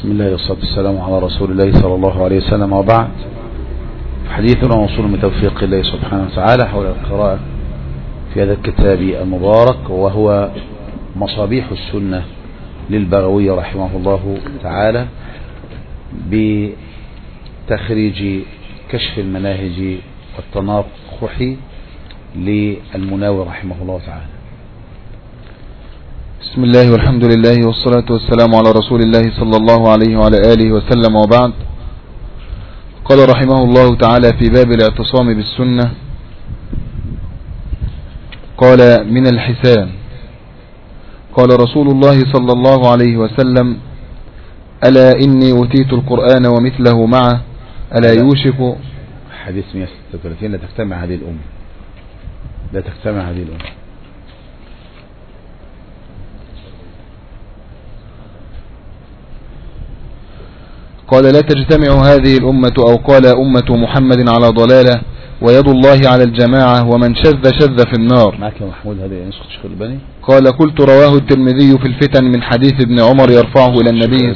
بسم الله والصلاة والسلام على رسول الله صلى الله عليه وسلم، وبعد. حديثنا موصول من توفيق الله سبحانه وتعالى حول القراءة في هذا الكتاب المبارك، وهو مصابيح السنة للبغوي رحمه الله تعالى، بتخريج كشف المناهج والتناقح للمناوي رحمه الله تعالى. بسم الله والحمد لله والصلاة والسلام على رسول الله صلى الله عليه وعلى آله وسلم، وبعد. قال رحمه الله تعالى في باب الاعتصام بالسنة، قال: من الحسان. قال رسول الله صلى الله عليه وسلم: ألا إني أوتيت القرآن ومثله معه، ألا يوشك. حديث 136. لا تجتمع هذه الأمة، لا تجتمع هذه الأمة. قال: لا تجتمع هذه الأمة، أو قال أمة محمد على ضلالة، ويد الله على الجماعة، ومن شذ شذ في النار. معك يا محمود هذا ينسخ شيخ الباني. قال: قلت: رواه الترمذي في الفتن من حديث ابن عمر يرفعه إلى النبي.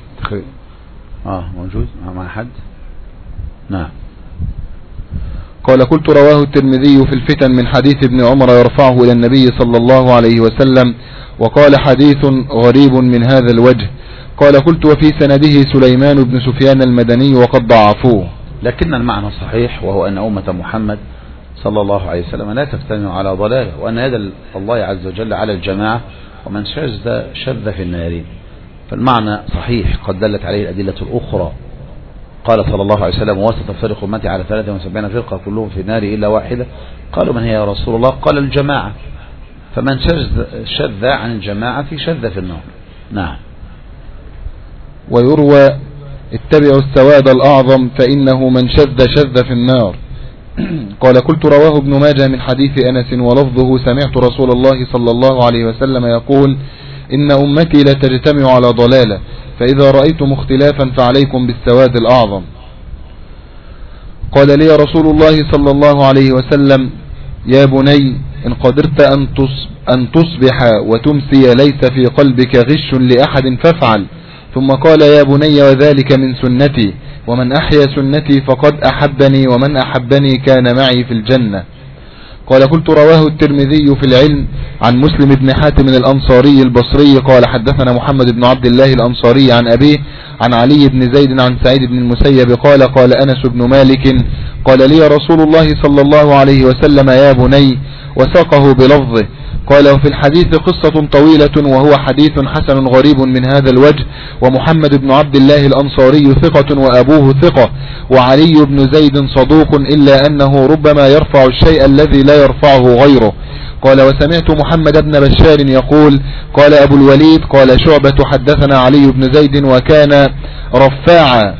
موجود مع حد. نعم. قال: قلت: رواه الترمذي في الفتن من حديث ابن عمر يرفعه إلى النبي صلى الله عليه وسلم، وقال: حديث غريب من هذا الوجه. قال: قلت: وفي سنده سليمان بن سفيان المدني وقد ضعفوه. لكن المعنى صحيح، وهو أن أمة محمد صلى الله عليه وسلم لا تجتمع على ضلاله، وأن يد الله عز وجل على الجماعة، ومن شذ في النار. فالمعنى صحيح، قد دلت عليه الأدلة الأخرى. قال صلى الله عليه وسلم: وستفترق أمتي على 73 فرقة كلهم في النار إلا واحدة. قالوا: من هي يا رسول الله؟ قال: الجماعة. فمن شذ عن الجماعة شذ في النار. نعم. ويروى: اتبعوا السواد الأعظم فإنه من شذ في النار. قال: قلت: رواه ابن ماجه من حديث أنس ولفظه: سمعت رسول الله صلى الله عليه وسلم يقول: إن أمتي لا تجتمع على ضلالة، فإذا رأيتم اختلافا فعليكم بالسواد الأعظم. قال لي رسول الله صلى الله عليه وسلم: يا بني، إن قدرت أن تصبح وتمسي ليس في قلبك غش لأحد فافعل. ثم قال: يا بني، وذلك من سنتي، ومن أحيا سنتي فقد أحبني، ومن أحبني كان معي في الجنة. قال: قلت: رواه الترمذي في العلم عن مسلم بن حاتم الأنصاري البصري قال: حدثنا محمد بن عبد الله الأنصاري عن أبيه عن علي بن زيد عن سعيد بن المسيب قال: قال أنس بن مالك: قال لي رسول الله صلى الله عليه وسلم: يا بني، وساقه بلفظه. قال: وفي الحديث قصة طويلة، وهو حديث حسن غريب من هذا الوجه، ومحمد بن عبد الله الأنصاري ثقة وأبوه ثقة، وعلي بن زيد صدوق، إلا أنه ربما يرفع الشيء الذي لا يرفعه غيره. قال: وسمعت محمد بن بشار يقول: قال أبو الوليد: قال شعبة: حدثنا علي بن زيد وكان رفاعا،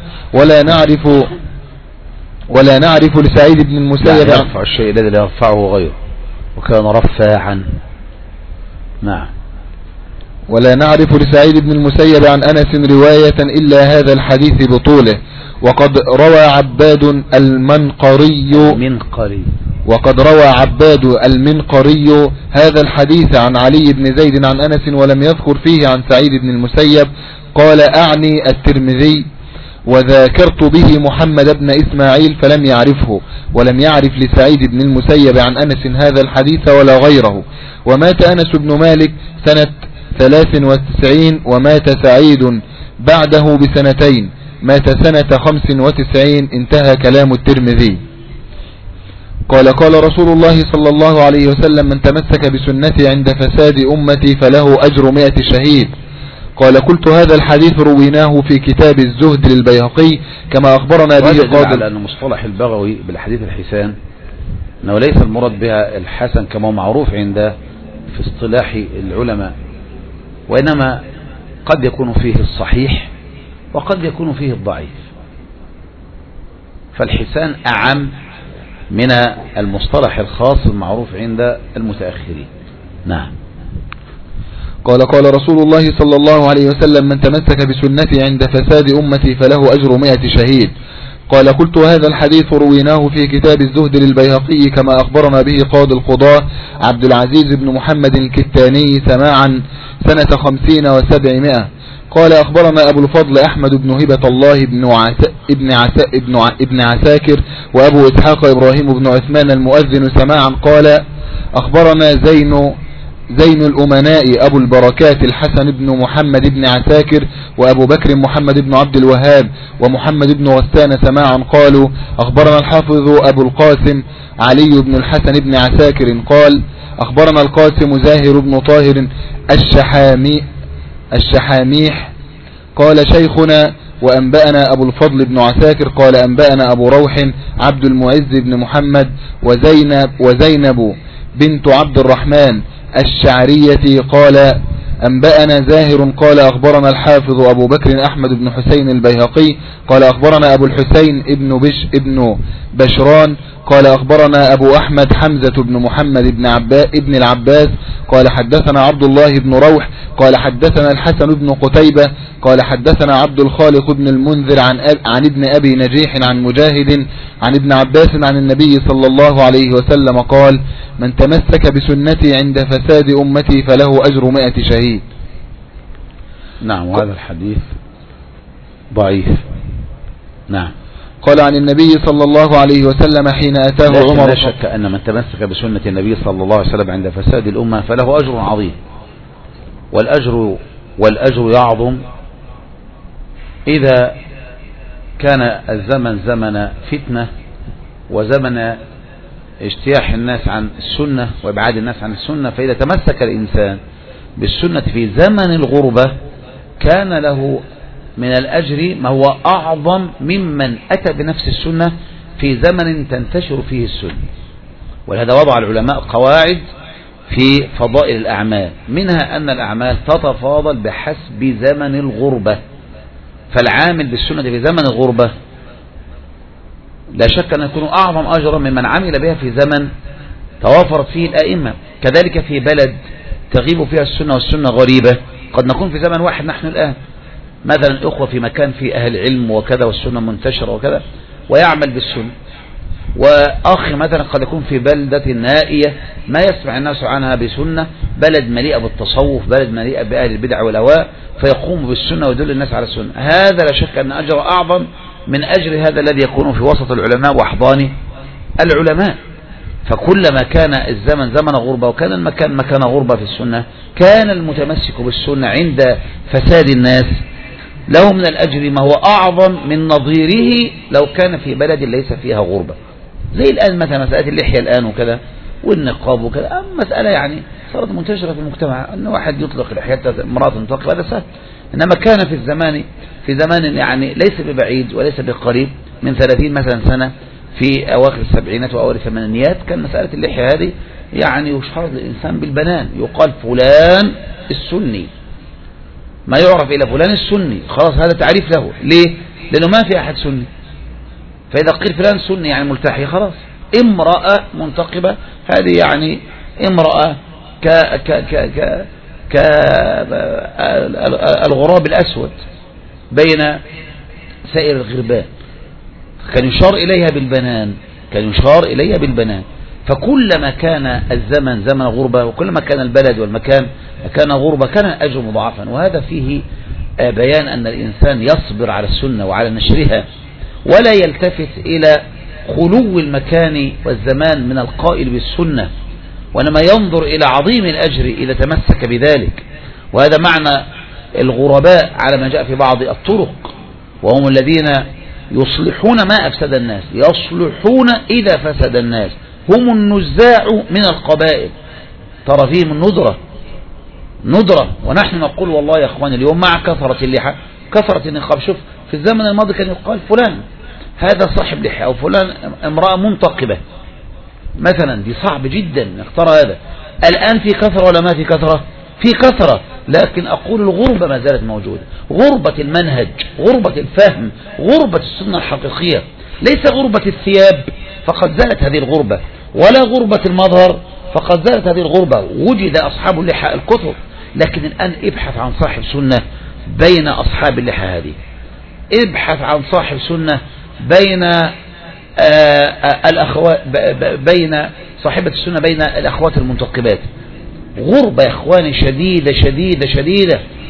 ولا نعرف لسعيد بن المسيب يرفع الشيء الذي لا يرفعه غيره، وكان رفاعا. نعم. ولا نعرف لسعيد بن المسيب عن أنس رواية إلا هذا الحديث بطوله. وقد روى عباد المنقري هذا الحديث عن علي بن زيد عن أنس، ولم يذكر فيه عن سعيد بن المسيب. قال: أعني الترمذي، وذاكرت به محمد بن إسماعيل فلم يعرفه، ولم يعرف لسعيد بن المسيب عن أنس هذا الحديث ولا غيره. ومات أنس بن مالك سنة 93، ومات سعيد بعده بسنتين، مات سنة 95. انتهى كلام الترمذي. قال: قال رسول الله صلى الله عليه وسلم: من تمسك بسنتي عند فساد أمتي فله أجر 100 شهيد. قال: قلت: هذا الحديث رويناه في كتاب الزهد للبيهقي كما أخبرنا به قاضي. على أن مصطلح البغوي بالحديث الحسان أنه ليس المراد بها الحسن كما معروف عند في اصطلاح العلماء، وإنما قد يكون فيه الصحيح وقد يكون فيه الضعيف، فالحسان أعم من المصطلح الخاص المعروف عند المتأخرين. نعم. قال: قال رسول الله صلى الله عليه وسلم: من تمسك بسنتي عند فساد أمتي فله أجر 100 شهيد. قال: قلت: هذا الحديث رويناه في كتاب الزهد للبيهقي كما أخبرنا به قاضي القضاة عبد العزيز بن محمد الكتاني سماعا سنة 50 و700. قال أخبرنا أبو الفضل أحمد بن هبة الله ابن عساكر وأبو إسحاق إبراهيم بن عثمان المؤذن سماعا قال أخبرنا زين الأمناء أبو البركات الحسن بن محمد بن عساكر وأبو بكر محمد بن عبد الوهاب ومحمد بن غسان سماعا قالوا أخبرنا الحافظ أبو القاسم علي بن الحسن بن عساكر قال أخبرنا القاسم زاهر بن طاهر الشحاميح قال شيخنا وأنبأنا أبو الفضل بن عساكر قال أنبأنا أبو روح عبد المعز بن محمد وزينب بنت عبد الرحمن الشعرية قال أنبأنا زاهر قال أخبرنا الحافظ أبو بكر أحمد بن حسين البيهقي قال أخبرنا أبو الحسين ابن بشران قال أخبرنا أبو أحمد حمزة بن محمد ابن العباس قال حدثنا عبد الله بن روح قال حدثنا الحسن بن قتيبة قال حدثنا عبد الخالق بن المنذر عن ابن أبي نجيح عن مجاهد عن ابن عباس عن النبي صلى الله عليه وسلم قال من تمسك بسنتي عند فساد أمتي فله أجر 100 شهيد. نعم. وهذا الحديث ضعيف. نعم. قال عن النبي صلى الله عليه وسلم حين أتاه عمر. لا شك أن من تمسك بسنة النبي صلى الله عليه وسلم عند فساد الأمة فله أجر عظيم، والأجر يعظم إذا كان الزمن زمن فتنة وزمن اجتياح الناس عن السنة وإبعاد الناس عن السنة. فإذا تمسك الإنسان بالسنة في زمن الغربة كان له من الأجر ما هو أعظم ممن أتى بنفس السنة في زمن تنتشر فيه السنة. ولهذا وضع العلماء قواعد في فضائل الأعمال، منها أن الأعمال تتفاضل بحسب زمن الغربة. فالعامل بالسنة في زمن الغربة لا شك أن يكون أعظم أجرا ممن عمل بها في زمن توافرت فيه الأئمة. كذلك في بلد تغيب فيها السنة والسنة غريبة، قد نكون في زمن واحد نحن الآن مثلا إخوة في مكان فيه أهل علم وكذا والسنة منتشرة وكذا ويعمل بالسنة، وأخ مثلا قد يكون في بلدة نائية ما يسمع الناس عنها بسنة، بلد مليئة بالتصوف، بلد مليئة بأهل البدع والأهواء، فيقوم بالسنة ويدل الناس على السنة. هذا لا شك أن أجر أعظم من أجر هذا الذي يكون في وسط العلماء وأحضان العلماء. فكلما كان الزمن زمن غربة وكان المكان مكان غربة في السنة كان المتمسك بالسنة عند فساد الناس له من الأجر ما هو أعظم من نظيره لو كان في بلد ليس فيها غربة. زي الآن مثلا مسألة اللحية الآن وكذا والنقاب وكذا، مسألة يعني صارت منتشرة في المجتمع أن واحد يطلق لحيته امرأة تنتقب، هذا سهل. إنما كان في زمان يعني ليس ببعيد وليس بقريب من 30 مثلا سنة في أواخر السبعينات وأوائل الثمانينات كان مسألة اللحية هذه يعني يشهر للإنسان بالبنان، يقال فلان السني، ما يعرف إلى فلان السني، خلاص هذا تعريف له. ليه؟ لأنه ما في أحد سني، فإذا قيل فلان سني يعني ملتحي خلاص. امرأة منتقبة هذه يعني امرأة الغراب الأسود بين سائر الغربان، كان يشار إليها بالبنان. فكلما كان الزمن زمن غربة وكلما كان البلد والمكان كان غربة كان الأجر مضاعفا. وهذا فيه بيان أن الإنسان يصبر على السنة وعلى نشرها ولا يلتفت إلى خلو المكان والزمان من القائل بالسنة، وإنما ينظر إلى عظيم الأجر إذا تمسك بذلك. وهذا معنى الغرباء على ما جاء في بعض الطرق، وهم الذين يصلحون ما أفسد الناس، يصلحون إذا فسد الناس، هم النزاع من القبائل، ترى فيهم ندرة. ونحن نقول والله يا أخوان اليوم مع كثرة اللحى كثرة النقاب. شوف في الزمن الماضي كان يقال فلان هذا صاحب لحى أو فلان امرأة منتقبة مثلا، دي صعب جدا نختار هذا. الآن في كثرة ولا ما في كثرة؟ في كثرة، لكن أقول الغربة ما زالت موجودة، غربة المنهج، غربة الفهم، غربة السنة الحقيقية، ليس غربة الثياب فقد زالت هذه الغربة، ولا غربة المظهر فقد زالت هذه الغربة. وجد أصحاب اللحى الكثر، لكن الآن ابحث عن صاحب سنة بين أصحاب اللحى هذه، ابحث عن صاحب سنة بين الأخوات، بين صاحبة السنة بين الأخوات المنتقبات. غربة يا إخواني شديدة شديدة شديدة،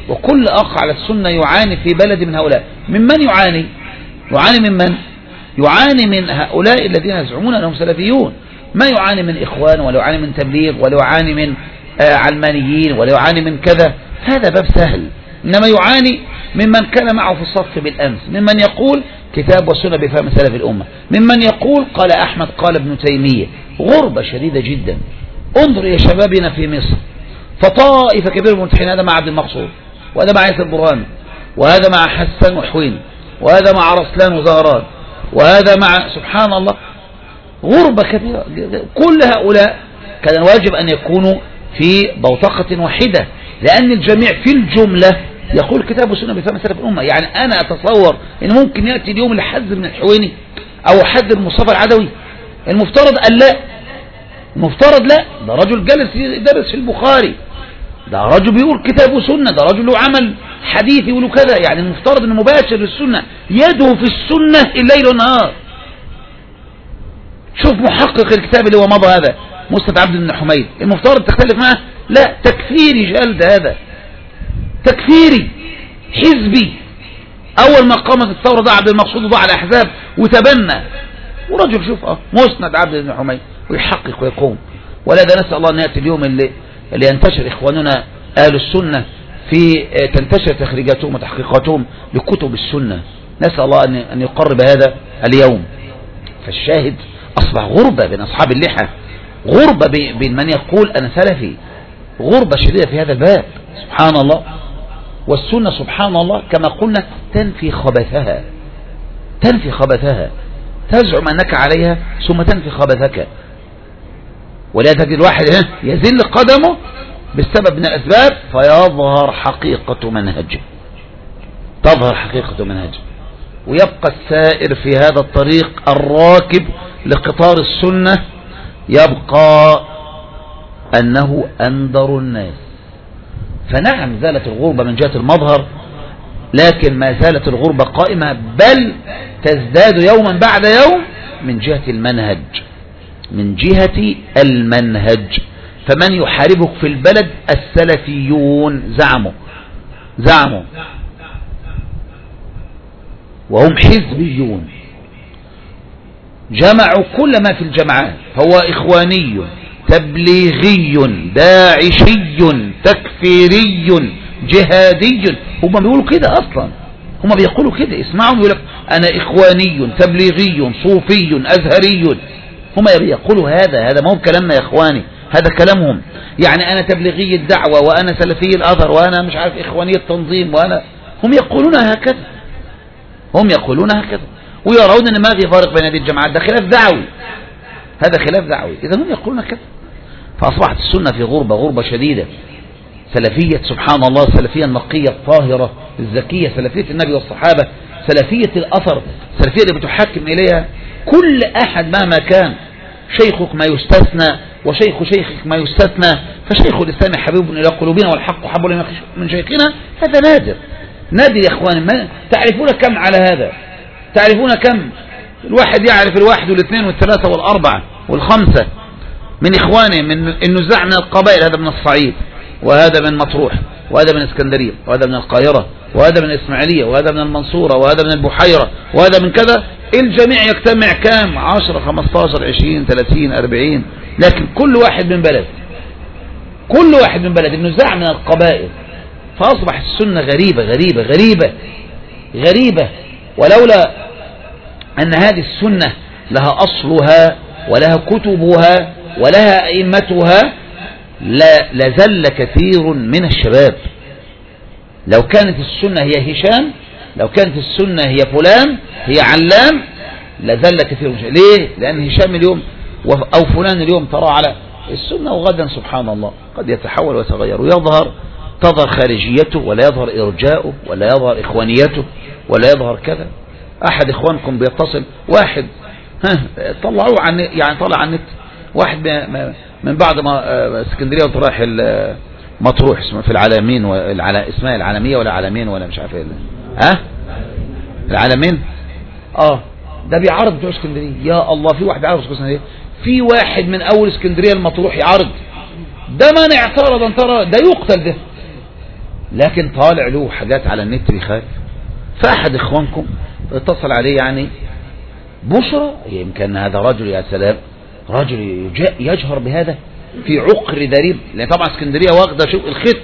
وكل أخ على السنة يعاني في بلد من هؤلاء. ممن يعاني؟ يعاني ممن؟ يعاني من هؤلاء الذين يزعمون أنهم سلفيون. ما يعاني من إخوان، ولا يعاني من تبليغ، ولا يعاني من علمانيين، ولا يعاني من كذا. هذا باب سهل. إنما يعاني ممن كان معه في الصف بالأمس، ممن يقول كتاب والسنة بفهم سلف الأمة، ممن يقول قال أحمد قال ابن تيمية. غربة شديدة جدا. انظر يا شبابنا في مصر، فطائفة كبيرة المنتحين، هذا مع عبد المقصود، وهذا مع ياسر برهان، وهذا مع حسن وحوين، وهذا مع رسلان وزهران، وهذا مع سبحان الله. غربة كبيرة. كل هؤلاء كان الواجب أن يكونوا في بوتقة واحدة، لأن الجميع في الجملة يقول كتاب والسنة بفهم سلف الأمة. يعني أنا أتصور أن ممكن يأتي اليوم اللي حذر من الحويني أو حذر مصطفى العدوي. المفترض أن لا، المفترض لا. ده رجل جلس يدرس في البخاري، ده رجل بيقول كتاب وسنة، ده رجل له عمل حديث يقولوا كذا. يعني المفترض أنه مباشر للسنة، يده في السنة الليل والنهار. شوف محقق الكتاب اللي هو مضى هذا مسند عبد بن حميد، المفترض تختلف معه؟ لا، تكفيري جلد، هذا تكفيري حزبي. أول ما قامت الثورة ضاع عبد المقصود وضاع الأحزاب وتبنى، ورجل شوف مسند عبد بن حميد ويحقق ويقوم. ولذا نسأل الله أن يأتي اليوم اللي ينتشر إخواننا أهل السنة في تنتشر تخريجاتهم وتحقيقاتهم لكتب السنة. نسأل الله أن يقرب هذا اليوم. فالشاهد أصبح غربة بين أصحاب اللحى، غربة بين من يقول أنا سلفي، غربة شديدة في هذا الباب. سبحان الله. والسنة سبحان الله كما قلنا تنفي خبثها، تنفي خبثها، تزعم أنك عليها ثم تنفي خبثك. ولا تجد الواحد يزل قدمه بسبب من الأسباب فيظهر حقيقة منهجه، تظهر حقيقة منهجه، ويبقى السائر في هذا الطريق الراكب لقطار السنة يبقى أنه أندر الناس. فنعم زالت الغربة من جهة المظهر، لكن ما زالت الغربة قائمة، بل تزداد يوما بعد يوم من جهة المنهج، من جهة المنهج. فمن يحاربك في البلد السلفيون زعموا وهم حزبيون، جمعوا كل ما في الجماعات، هو إخواني تبليغي داعشي تكفيري جهادي. هم بيقولوا كده أصلا، هم بيقولوا كده. اسمعهم يقول لك أنا إخواني تبليغي صوفي أزهري. هم يقولوا هذا ما هو كلامنا يا إخواني، هذا كلامهم. يعني أنا تبليغي الدعوة، وأنا سلفي الأثر، وأنا مش عارف إخواني التنظيم، وأنا هم يقولون هكذا، هم يقولون هكذا، ويرون أن ما في فارق بين هذه الجماعات. ده خلاف دعوي، هذا خلاف دعوي. إذا هم يقولون كذا. فأصبحت السنة في غربة شديدة. سلفية سبحان الله، سلفية النقية الطاهرة الزكية، سلفية النبي والصحابة، سلفية الأثر، سلفية اللي بتحكم إليها كل أحد مهما كان. شيخك ما يستثنى، وشيخ شيخك ما يستثنى. فشيخ الإسلام حبيب إلى قلوبنا والحق حب من شيخنا. هذا نادر يا إخواني. تعرفون كم على هذا؟ تعرفون كم؟ الواحد يعرف الواحد والاثنين والثلاثة والأربعة والخمسة من إخوانه، من النزاع من القبائل. هذا من الصعيد، وهذا من مطروح، وهذا من اسكندرية، وهذا من القاهرة، وهذا من الإسماعيلية، وهذا من المنصورة، وهذا من البحيرة، وهذا من كذا. الجميع يجتمع كام؟ 10 15 20 30 40. لكن كل واحد من بلد، كل واحد من بلد. النزاع من القبائل. فأصبح السنة غريبة. ولولا أن هذه السنة لها أصلها ولها كتبها ولها أئمتها لزل كثير من الشباب. لو كانت السنة هي هشام، لو كانت السنة هي فلان، هي علام، لزل كثير من الشباب. ليه؟ لأن هشام اليوم أو فلان اليوم ترى على السنة، وغدا سبحان الله قد يتحول ويتغير تظهر خارجيته، ولا يظهر إرجاؤه، ولا يظهر إخوانيته، ولا يظهر كذا. أحد إخوانكم بيتصل، واحد طلعوه يعني طلع عن النت، واحد من بعد ما اسكندرية وراح مطروح في العالمين، اسمها العالمية ولا عالمين ولا مش عارف ايه، العالمين. ده بيعرض بتوع اسكندرية. يا الله، في واحد بيعرض اسكندرية، في واحد من اول اسكندرية المطروح يعرض. ده من اعترض ده يقتل، لكن طالع له حاجات على النت بيخالف. فأحد إخوانكم اتصل عليه يعني بشرى، يمكن هذا رجل يا سلام، رجل يجهر بهذا في عقر دريب، لأن طبعا اسكندرية واخدة شوف الخط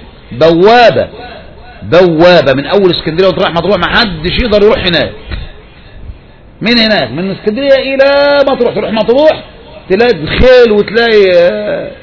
بوابة من أول اسكندرية وتروح مطروح، ما حدش يقدر يروح هناك. من هناك من اسكندرية إلى مطروح، تروح مطروح تلاقي الخيل وتلاقي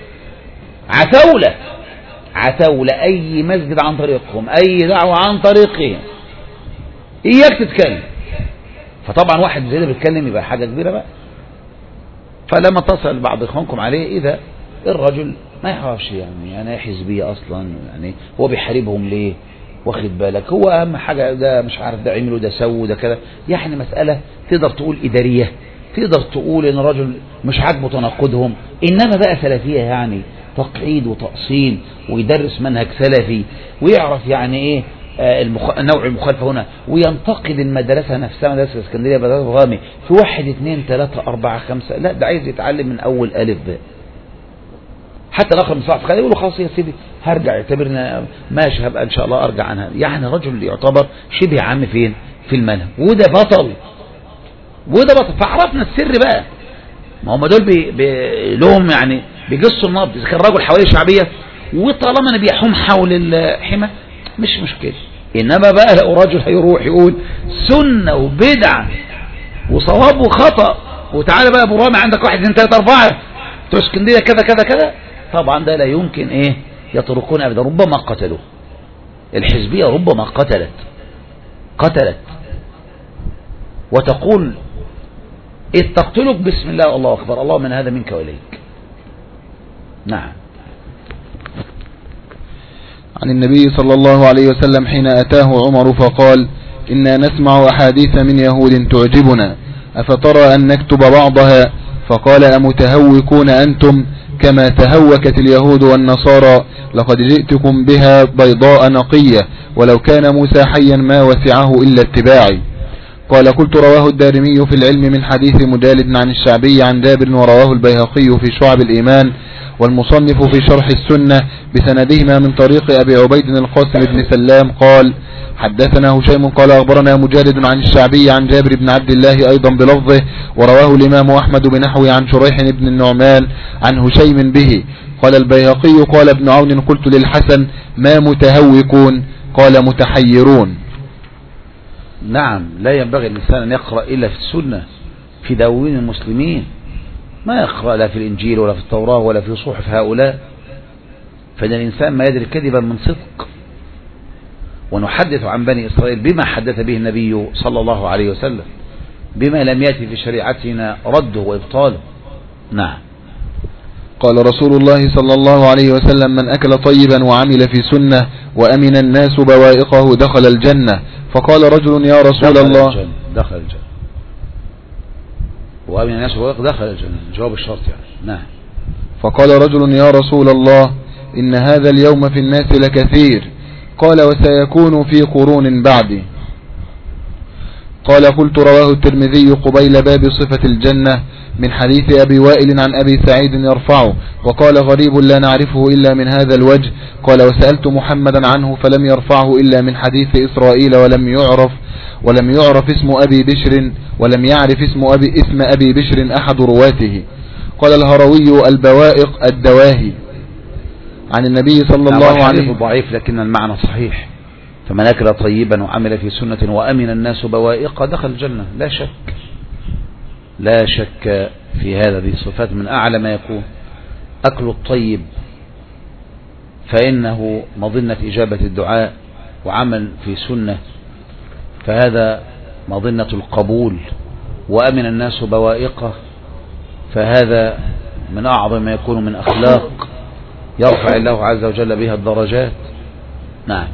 عتاولة أي مسجد عن طريقهم، أي دعوة عن طريقهم، إياك تتكلم. فطبعا واحد زي ده بيتكلم يبقى حاجة كبيرة بقى. فلما اتصل بعض إخوانكم عليه، إذا الرجل ما يعرفش يعني حزبية أصلا، يعني هو بيحاربهم ليه؟ واخد بالك، هو أهم حاجة ده مش عارف ده عمله ده سووا ده كده، يعني مسألة تقدر تقول إدارية، تقدر تقول إن الرجل مش عاجبه تناقضهم. إنما بقى سلفية يعني تقعيد وتأصيل، ويدرس منهج سلفي، ويعرف يعني إيه نوع المخالفة هنا، وينتقد المدرسة نفسها، مدرسة اسكندرية مدرسة غامي في 1 2 3 4 5، لا ده عايز يتعلم من أول ألف باء. حتى الآخر من صعب يقول له خلاص يا سيدي هرجع، اعتبرنا ماشي هبقى إن شاء الله أرجع عنها. يعني رجل يعتبر شبه عام فين في المنهج، وده بطل. فعرفنا السر بقى، ما هم دول لهم يعني بيقصوا النبض. إذا كان رجل حوالي شعبية وطالما أنا بيحوم حول الحمى مش مشكلة. إنما بقى لو رجل هيروح يقول سنة وبدعة وصواب وخطأ، وتعالى بقى أبو رامي عندك 1 2 3 4 بتوع اسكندرية كذا كذا كذا، طبعا ده لا يمكن يتركون أبدا. ربما قتلوا الحزبية، ربما قتلت وتقول إذ تقتلك بسم الله الله أكبر، الله من هذا منك وإليك. نعم. عن النبي صلى الله عليه وسلم حين أتاه عمر فقال إنا نسمع أحاديث من يهود تعجبنا، أفترى أن نكتب بعضها؟ فقال أمتهوكون أنتم كما تهوكت اليهود والنصارى؟ لقد جئتكم بها بيضاء نقية، ولو كان موسى حيا ما وسعه إلا اتباعي. قال قلت رواه الدارمي في العلم من حديث مجالد عن الشعبي عن جابر، ورواه البيهقي في شعب الإيمان، والمصنف في شرح السنة بسندهما من طريق أبي عبيد القاسم بن سلام قال حدثنا هشيم قال أخبرنا مجالد عن الشعبي عن جابر بن عبد الله أيضا بلفظه، ورواه الإمام أحمد بنحوه عن شريح بن النعمان عن هشيم به. قال البيهقي قال ابن عون قلت للحسن ما متهوكون؟ قال متحيرون. نعم، لا ينبغي الإنسان أن يقرأ إلا في السنة، في دواوين المسلمين، ما يقرأ لا في الإنجيل ولا في التوراة ولا في صحف هؤلاء، فإن الإنسان ما يدري كذبا من صدق. ونحدث عن بني إسرائيل بما حدث به النبي صلى الله عليه وسلم، بما لم يأتي في شريعتنا رده وإبطاله. نعم. قال رسول الله صلى الله عليه وسلم من أكل طيبا وعمل في سنة وأمن الناس بوائقه دخل الجنة. فقال رجل يا رسول الله دخل الجنة، وأمن الناس بوائقه دخل الجنة، جواب الشرط يعني. نعم. فقال رجل يا رسول الله إن هذا اليوم في الناس لكثير. قال وسيكون في قرون بعدي. قال قلت رواه الترمذي قبيل باب صفة الجنة من حديث أبي وائل عن أبي سعيد يرفعه، وقال غريب لا نعرفه إلا من هذا الوجه. قال وسألت محمدا عنه فلم يرفعه إلا من حديث إسرائيل، ولم يعرف اسم أبي بشر، ولم يعرف اسم أبي بشر أحد رواته. قال الهروي البوائق الدواهي. عن النبي صلى الله عليه وسلم ضعيف لكن المعنى صحيح. فمن أكل طيبا وعمل في سنة وأمن الناس بوائق دخل الجنة، لا شك في هذا. ذي صفات من أعلى ما يكون. أكل الطيب فإنه مظنة إجابة الدعاء، وعمل في سنة فهذا مظنة القبول، وأمن الناس بوائقه فهذا من أعظم ما يكون من أخلاق يرفع الله عز وجل بها الدرجات. نعم.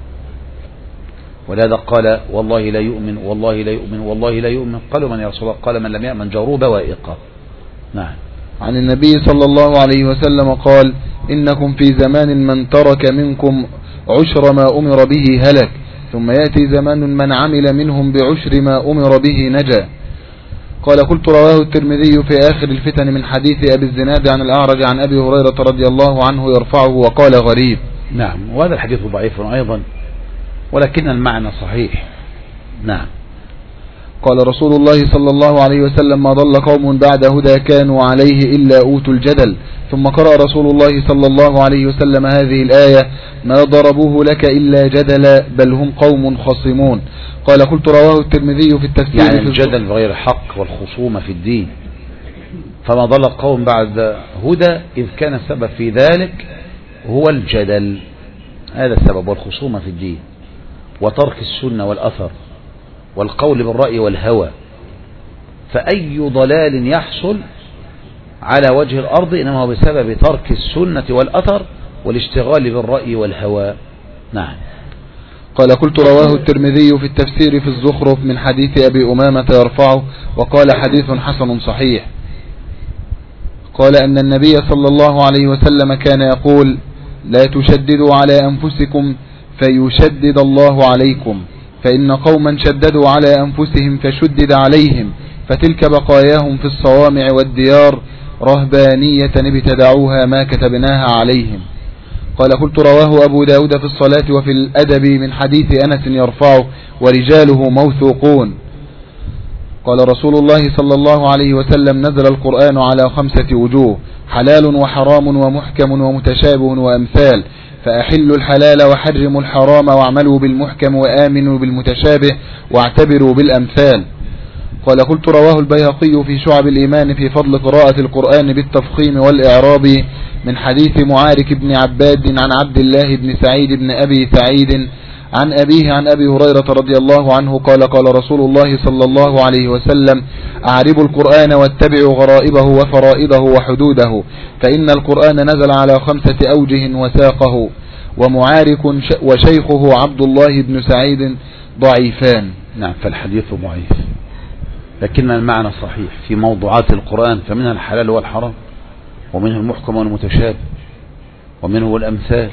ولهذا قال والله لا يؤمن والله لا يؤمن والله لا يؤمن. قالوا من يا رسول الله؟ قال من لم يأمن جروه بوائقه. نعم. عن النبي صلى الله عليه وسلم قال إنكم في زمان من ترك منكم عشر ما أمر به هلك، ثم يأتي زمان من عمل منهم بعشر ما أمر به نجا. قال قلت رواه الترمذي في آخر الفتن من حديث أبي الزناد عن الأعرج عن أبي هريرة رضي الله عنه يرفعه، وقال غريب. نعم. وهذا الحديث ضعيف أيضا ولكن المعنى صحيح. نعم. قال رسول الله صلى الله عليه وسلم: ما ضل قوم بعد هدى كانوا عليه إلا أوتوا الجدل. ثم قرأ رسول الله صلى الله عليه وسلم هذه الآية: ما ضربوه لك إلا جدلا بل هم قوم خصمون. قال: قلت: رواه الترمذي في التفسير. يعني الجدل بغير حق والخصومة في الدين. فما ضل قوم بعد هدى إذ كان السبب في ذلك هو الجدل، هذا السبب، والخصومة في الدين وترك السنة والأثر والقول بالرأي والهوى. فأي ضلال يحصل على وجه الأرض إنما هو بسبب ترك السنة والأثر والاشتغال بالرأي والهوى. نعم. قال: قلت: رواه الترمذي في التفسير في الزخرف من حديث أبي أمامة يرفعه، وقال: حديث حسن صحيح. قال أن النبي صلى الله عليه وسلم كان يقول: لا تشددوا على أنفسكم فيشدد الله عليكم، فإن قوما شددوا على أنفسهم فشدد عليهم، فتلك بقاياهم في الصوامع والديار رهبانية ابتدعوها ما كتبناها عليهم. قال: قلت: رواه أبو داود في الصلاة وفي الأدب من حديث أنس يرفعه ورجاله موثوقون. قال رسول الله صلى الله عليه وسلم: نزل القرآن على 5 وجوه: حلال وحرام ومحكم ومتشابه وأمثال، فأحلوا الحلال وحرموا الحرام واعملوا بالمحكم وآمنوا بالمتشابه واعتبروا بالأمثال. قال: قلت: رواه البيهقي في شعب الإيمان في فضل قراءة القرآن بالتفخيم والإعراب من حديث معارك بن عباد عن عبد الله بن سعيد بن أبي سعيد عن أبيه عن أبي هريرة رضي الله عنه قال: قال رسول الله صلى الله عليه وسلم: أعربوا القرآن واتبعوا غرائبه وفرائضه وحدوده، فإن القرآن نزل على 5 أوجه وساقه، ومعارك وشيخه عبد الله بن سعيد ضعيفان. نعم. فالحديث ضعيف لكن المعنى صحيح في موضوعات القرآن، فمنها الحلال والحرام، ومنه المحكم والمتشابه، ومنه الأمثال.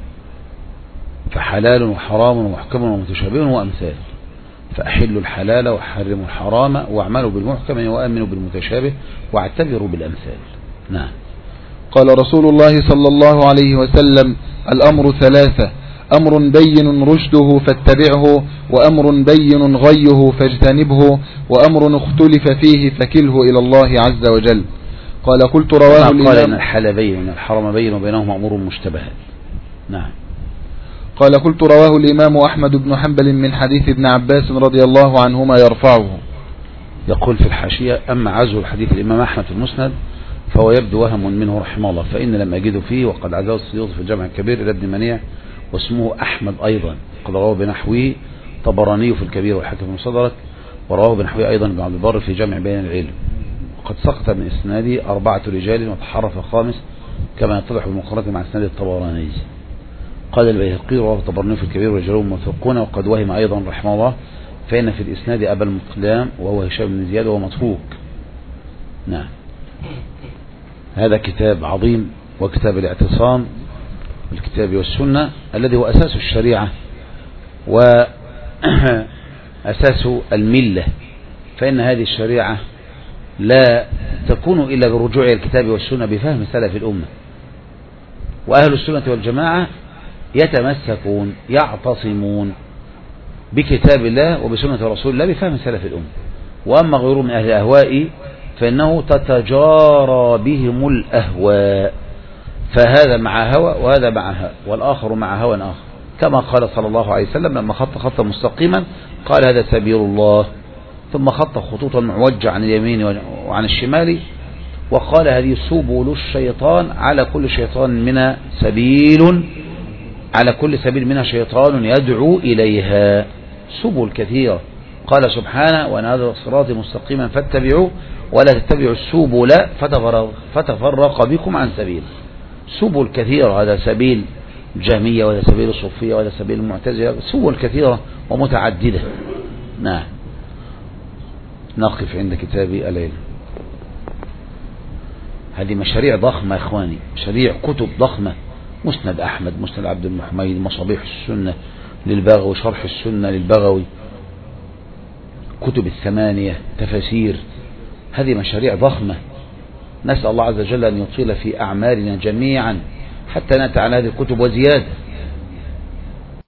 فحلال وحرام ومحكم ومتشابه وأمثال، فأحلوا الحلال وحرموا الحرام واعملوا بالمحكم وآمنوا بالمتشابه واعتبروا بالأمثال. نعم. قال رسول الله صلى الله عليه وسلم: الأمر 3: أمر بين رشده فاتبعه، وأمر بين غيه فاجتنبه، وأمر اختلف فيه فكله إلى الله عز وجل. قال: قلت: رواه الإمام. قال إن الحلال بين وإن الحرام بين وبينهما أمور مشتبهات. نعم. قال: قلت: رواه الإمام أحمد بن حنبل من حديث ابن عباس رضي الله عنهما يرفعه. يقول في الحاشية: أما عزو الحديث الإمام أحمد في المسند فهو يبدو وهم منه رحمه الله، فإن لم أجده فيه، وقد عزاه السيوطي في الجامع الكبير إلى ابن منيع واسمه أحمد أيضا، قد رواه بنحوه طبراني في الكبير والحاكم في المستدرك، ورواه بنحوه أيضا ابن عبد البر في جامع بيان العلم. وقد سقط من إسناده 4 رجال وتحرف 5 كما يتضح بالمقارنة مع إسناد الطبراني. قال البيهقي: رواه الطبراني في الكبير ورجاله موثوقون. وقد وهم أيضا رحمه الله، فإن في الإسناد أبا المقدام وهو هشام بن زياد وهو متروك. نعم. هذا كتاب عظيم، وكتاب الاعتصام بالكتاب والسنة الذي هو أساس الشريعة وأساس الملة، فإن هذه الشريعة لا تكون إلا بالرجوع إلى الكتاب والسنة بفهم سلف الأمة. وأهل السنة والجماعة يتمسكون يعتصمون بكتاب الله وبسنة رسول الله بفهم سلف الأمة. وأما غيرهم من أهل الأهواء فإنه تتجارى بهم الأهواء، فهذا مع هوى وهذا مع هوى والآخر مع هوى آخر، كما قال صلى الله عليه وسلم لما خط خطا مستقيما قال: هذا سبيل الله، ثم خط خطوطا معوجة عن اليمين وعن الشمال وقال: هذه سبل الشيطان، على كل شيطان منها سبيل، على كل سبيل منها شيطان يدعو إليها. سبل كثيرة، قال سبحانه: وأن هذا صراطي مستقيما فاتبعوه ولا تتبعوا السبل فتفرق بكم عن سبيل. سبل كثيرة، هذا سبيل جهمية وهذا سبيل الصوفية وهذا سبيل المعتزلة، سبل كثيرة ومتعددة. نعم. نقف عند كتاب العلم. هذه مشاريع ضخمة يا إخواني، مشاريع كتب ضخمة: مسند أحمد، مسند عبد الحميد، مصابيح السنة للبغوي، شرح السنة للبغوي، كتب 8، تفاسير. هذه مشاريع ضخمة، نسأل الله عز وجل أن يطيل في أعمالنا جميعا حتى نأتي على هذه الكتب وزيادة.